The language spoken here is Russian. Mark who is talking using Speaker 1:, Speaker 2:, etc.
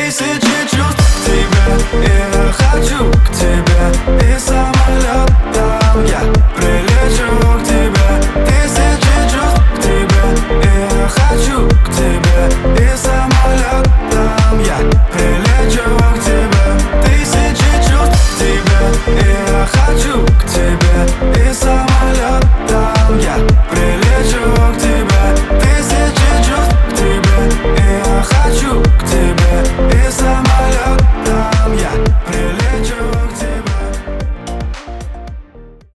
Speaker 1: тысячи чувств к тебе. И я хочу к тебе. И самолетом я прилечу к тебе.